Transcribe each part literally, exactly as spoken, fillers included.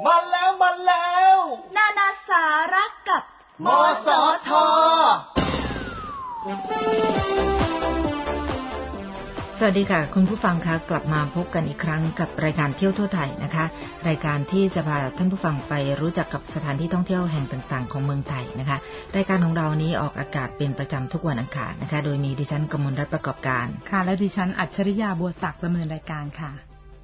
มาแล้วมาแล้วนานาสาระกับมสท. สวัสดีค่ะคุณผู้ฟังคะกลับมาพบกันอีกครั้งกับรายการเที่ยวทั่วไทยนะคะรายการที่จะพาท่านผู้ฟังไปรู้จักกับสถานที่ท่องเที่ยวแห่งต่างๆของเมืองไทยนะคะรายการของเรานี้ออกอากาศเป็นประจำทุกวันอังคารนะคะโดยมีดิฉันกมลรัตน์ประกอบการค่ะและดิฉันอัจฉริยาบัวศักดิ์ดำเนินรายการค่ะ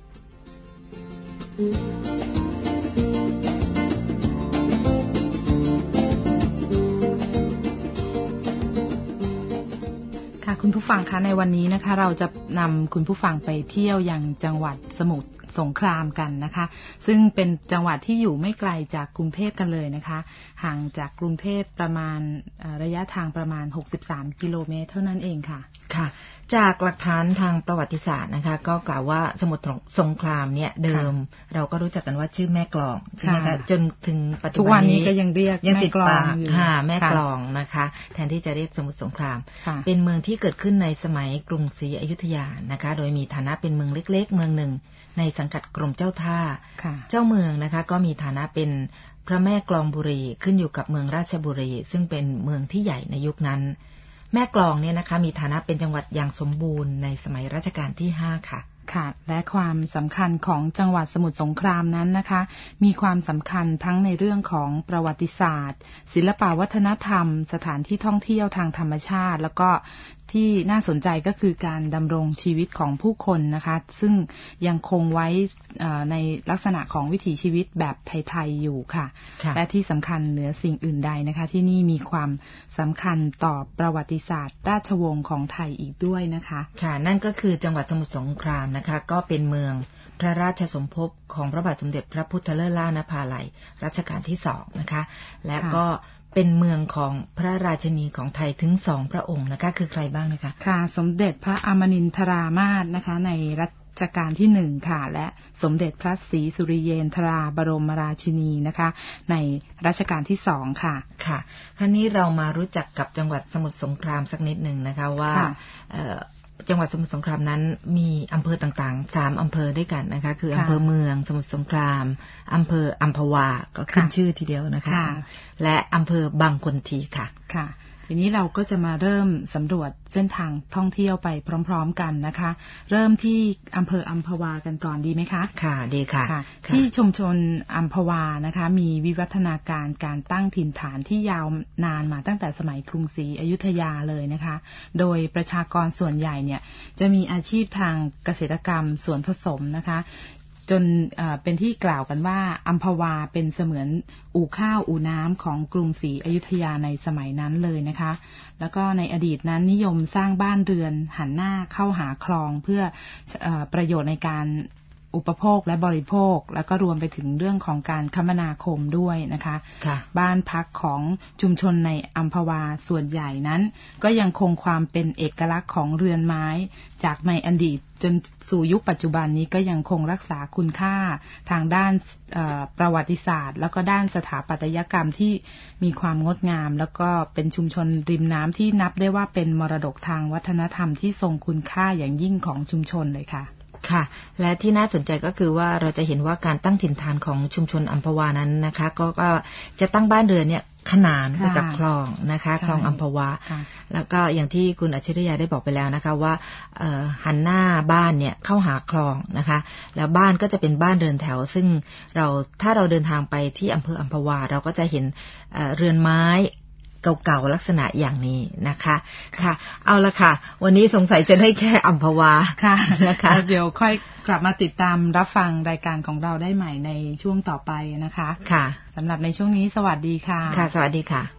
คุณผู้ฟังคะในวันนี้นะคะเราจะนำคุณผู้ฟังไปเที่ยวยังจังหวัดสมุทรสงครามกันนะคะซึ่งเป็นจังหวัดที่อยู่ไม่ไกลจากกรุงเทพกันเลยนะคะห่างจากกรุงเทพประมาณระยะทางประมาณหกสิบสามกิโลเมตรเท่านั้นเองค่ะค่ะจากหลักฐานทางประวัติศาสตร์นะคะก็กล่าวว่าสมุทรสงครามเนี่ยเดิมเราก็รู้จักกันว่าชื่อแม่กลองใช่ไหมคะจนถึงปัจจุบันนี้ก็ยังเรียกยังติดปากค่ะแม่กลองนะคะแทนที่จะเรียกสมุทรสงครามเป็นเมืองที่เกิดขึ้นในสมัยกรุงศรีอยุธยานะคะโดยมีฐานะเป็นเมืองเล็กๆเมืองหนึ่งในสังกัดกรมเจ้าท่าเจ้าเมืองนะคะก็มีฐานะเป็นพระแม่กลองบุรีขึ้นอยู่กับเมืองราชบุรีซึ่งเป็นเมืองที่ใหญ่ในยุคนั้นแม่กลองเนี่ยนะคะมีฐานะเป็นจังหวัดอย่างสมบูรณ์ในสมัยรัชกาลที่ห้าค่ะค่ะและความสำคัญของจังหวัดสมุทรสงครามนั้นนะคะมีความสำคัญทั้งในเรื่องของประวัติศาสตร์ศิลปวัฒนธรรมสถานที่ท่องเที่ยวทางธรรมชาติแล้วก็ที่น่าสนใจก็คือการดำรงชีวิตของผู้คนนะคะซึ่งยังคงไว้ในลักษณะของวิถีชีวิตแบบไทยๆอยู่ค่ะและที่สำคัญเหนือสิ่งอื่นใดนะคะที่นี่มีความสำคัญต่อประวัติศาสตร์ราชวงศ์ของไทยอีกด้วยนะคะค่ะนั่นก็คือจังหวัดสมุทรสงครามนะคะก็เป็นเมืองพระราชสมภพของพระบาทสมเด็จพระพุทธเลิศล่านภาลัยรัชกาลที่สองนะคะและก็เป็นเมืองของพระราชินีของไทยถึงสองพระองค์นะคะคือใครบ้างนะคะค่ะสมเด็จพระอมรินทรามาสนะคะในรัชกาลที่หนึ่งค่ะและสมเด็จพระศรีสุริเยนทราบรมราชินีนะคะในรัชกาลที่สองค่ะค่ะคราวนี้เรามารู้จักกับจังหวัดสมุทรสงครามสักนิดหนึ่งนะคะว่าจังหวัดสมุทรสงครามนั้นมีอำเภอต่างๆสามอำเภอด้วยกันนะคะคืออำเภอเมืองสมุทรสงครามอำเภออัมพวาก็ขึ้นชื่อทีเดียวนะคะและอำเภอบางคนทีค่ะค่ะทีนี้เราก็จะมาเริ่มสำรวจเส้นทางท่องเที่ยวไปพร้อมๆกันนะคะเริ่มที่อำเภออัมพวากันก่อนดีไหมคะค่ะดีค่ะที่ชุมชนอัมพวานะคะมีวิวัฒนาการการตั้งถิ่นฐานที่ยาวนานมาตั้งแต่สมัยกรุงศรีอยุธยาเลยนะคะโดยประชากรส่วนใหญ่เนี่ยจะมีอาชีพทางเกษตรกรรมสวนผสมนะคะจนเป็นที่กล่าวกันว่าอัมพวาเป็นเสมือนอู่ข้าวอู่น้ำของกรุงศรีอยุธยาในสมัยนั้นเลยนะคะแล้วก็ในอดีตนั้นนิยมสร้างบ้านเรือนหันหน้าเข้าหาคลองเพื่อประโยชน์ในการอุปโภคและบริโภคแล้วก็รวมไปถึงเรื่องของการคมนาคมด้วยนะคะบ้านพักของชุมชนในอัมพวาส่วนใหญ่นั้นก็ยังคงความเป็นเอกลักษณ์ของเรือนไม้จากในอดีตจนสู่ยุคปัจจุบันนี้ก็ยังคงรักษาคุณค่าทางด้านประวัติศาสตร์แล้วก็ด้านสถาปัตยกรรมที่มีความงดงามแล้วก็เป็นชุมชนริมน้ำที่นับได้ว่าเป็นมรดกทางวัฒนธรรมที่ทรงคุณค่าอย่างยิ่งของชุมชนเลยค่ะค่ะและที่น่าสนใจก็คือว่าเราจะเห็นว่าการตั้งถิ่นฐานของชุมชนอัมพวานั้นนะคะก็ก็จะตั้งบ้านเรือนเนี่ยขนานไปกับคลองนะคะคลองอัมพวาแล้วก็อย่างที่คุณอัจฉริยะได้บอกไปแล้วนะคะว่าหันหน้าบ้านเนี่ยเข้าหาคลองนะคะแล้วบ้านก็จะเป็นบ้านเรือนแถวซึ่งเราถ้าเราเดินทางไปที่อำเภออัมพวาเราก็จะเห็นเรือนไม้เก่าๆลักษณะอย่างนี้นะคะค่ะเอาละค่ะวันนี้สงสัยจะได้แค่อัมพวาค่ะนะคะเดี๋ยวค่อยกลับมาติดตามรับฟังรายการของเราได้ใหม่ในช่วงต่อไปนะคะค่ะสำหรับในช่วงนี้สวัสดีค่ะค่ะสวัสดีค่ะ